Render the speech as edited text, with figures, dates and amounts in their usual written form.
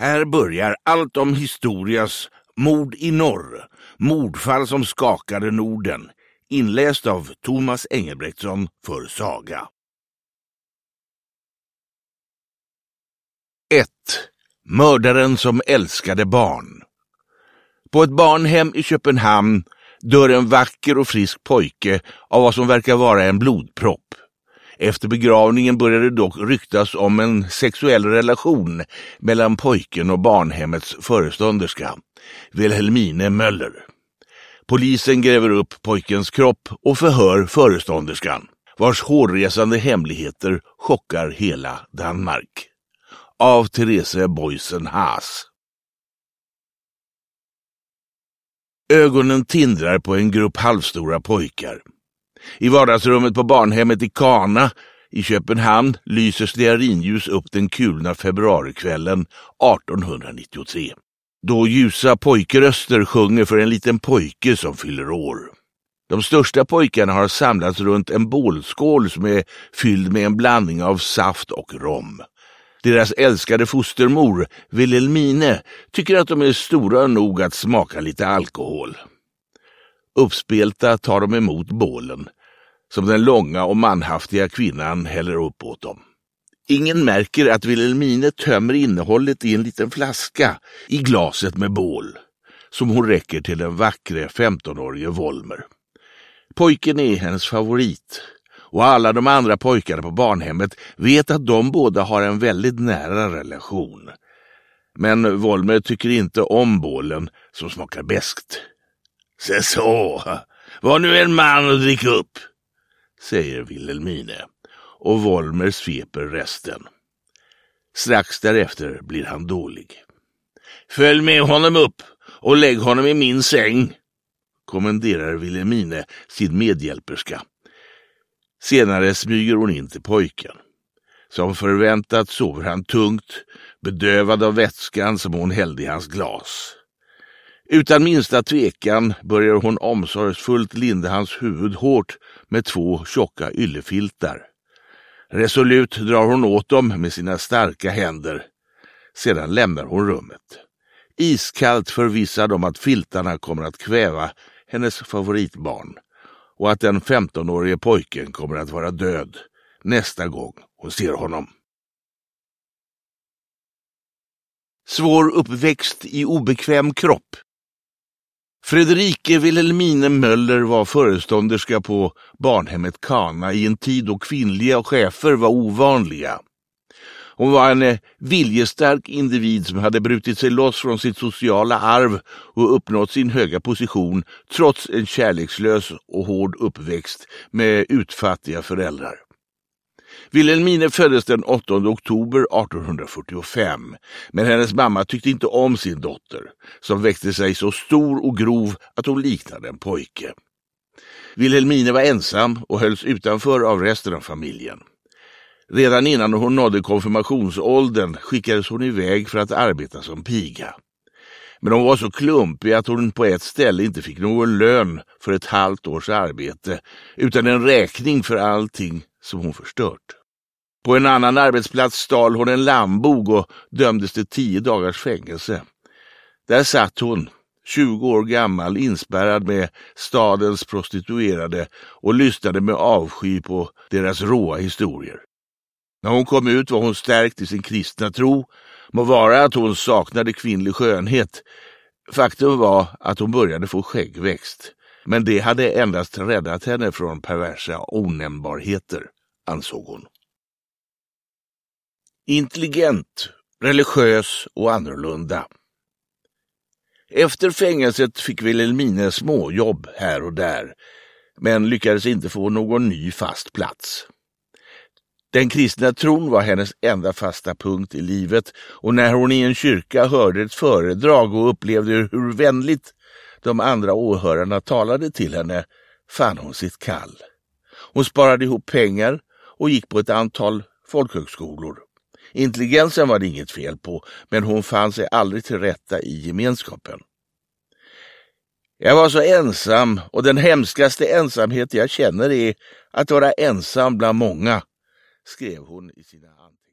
Här börjar allt om historias mord i norr, mordfall som skakade Norden, inläst av Thomas Engelbrektsson för Saga. 1. Mördaren som älskade barn. På ett barnhem i Köpenhamn dör en vacker och frisk pojke av vad som verkar vara en blodpropp. Efter begravningen började det dock ryktas om en sexuell relation mellan pojken och barnhemmets förestånderska, Wilhelmine Möller. Polisen gräver upp pojkens kropp och förhör förestånderskan, vars hårresande hemligheter chockar hela Danmark. Av Therese Boysen Haas. Ögonen tindrar på en grupp halvstora pojkar. I vardagsrummet på barnhemmet i Kana i Köpenhamn lyser stearinljus upp den kulna februarikvällen 1893. Då ljusa pojkeröster sjunger för en liten pojke som fyller år. De största pojkarna har samlats runt en bålskål som är fylld med en blandning av saft och rom. Deras älskade fostermor, Wilhelmine, tycker att de är stora nog att smaka lite alkohol. Uppspelta tar de emot bålen, som den långa och manhaftiga kvinnan häller upp åt dem. Ingen märker att Wilhelmine tömmer innehållet i en liten flaska i glaset med bål, som hon räcker till den vackre 15-årige Volmer. Pojken är hennes favorit, och alla de andra pojkarna på barnhemmet vet att de båda har en väldigt nära relation. Men Volmer tycker inte om bålen som smakar beskt. Så, var nu en man och drick upp, säger Wilhelmine, och Volmer sveper resten. Strax därefter blir han dålig. Följ med honom upp och lägg honom i min säng, kommenderar Wilhelmine sin medhjälperska. Senare smyger hon in till pojken. Som förväntat sover han tungt, bedövad av vätskan som hon hällde i hans glas. Utan minsta tvekan börjar hon omsorgsfullt linda hans huvud hårt med 2 tjocka yllefiltar. Resolut drar hon åt dem med sina starka händer. Sedan lämnar hon rummet. Iskallt förvissad om att filtarna kommer att kväva hennes favoritbarn och att den 15-årige pojken kommer att vara död nästa gång hon ser honom. Svår uppväxt i obekväm kropp. Fredrike Wilhelmine Möller var förestånderska på barnhemmet Kana i en tid då kvinnliga chefer var ovanliga. Hon var en viljestark individ som hade brutit sig loss från sitt sociala arv och uppnått sin höga position trots en kärlekslös och hård uppväxt med utfattiga föräldrar. Wilhelmine föddes den 8 oktober 1845, men hennes mamma tyckte inte om sin dotter, som växte sig så stor och grov att hon liknade en pojke. Wilhelmine var ensam och hölls utanför av resten av familjen. Redan innan hon nådde konfirmationsåldern skickades hon iväg för att arbeta som piga. Men hon var så klumpig att hon på ett ställe inte fick någon lön för ett halvt års arbete, utan en räkning för allting som hon förstört. På en annan arbetsplats stal hon en lammbog och dömdes till 10 dagars fängelse. Där satt hon, 20 år gammal, inspärrad med stadens prostituerade och lyssnade med avsky på deras råa historier. När hon kom ut var hon stärkt i sin kristna tro, må vara att hon saknade kvinnlig skönhet. Faktum var att hon började få skäggväxt, men det hade endast räddat henne från perversa onämnbarheter, ansåg hon. Intelligent, religiös och annorlunda. Efter fängelset fick Wilhelmine småjobb här och där, men lyckades inte få någon ny fast plats. Den kristna tron var hennes enda fasta punkt i livet, och när hon i en kyrka hörde ett föredrag och upplevde hur vänligt de andra åhörarna talade till henne, fann hon sitt kall. Hon sparade ihop pengar och gick på ett antal folkhögskolor. Intelligensen var det inget fel på, men hon fann sig aldrig till rätta i gemenskapen. Jag var så ensam, och den hemskaste ensamhet jag känner är att vara ensam bland många, skrev hon i sina anteckningar.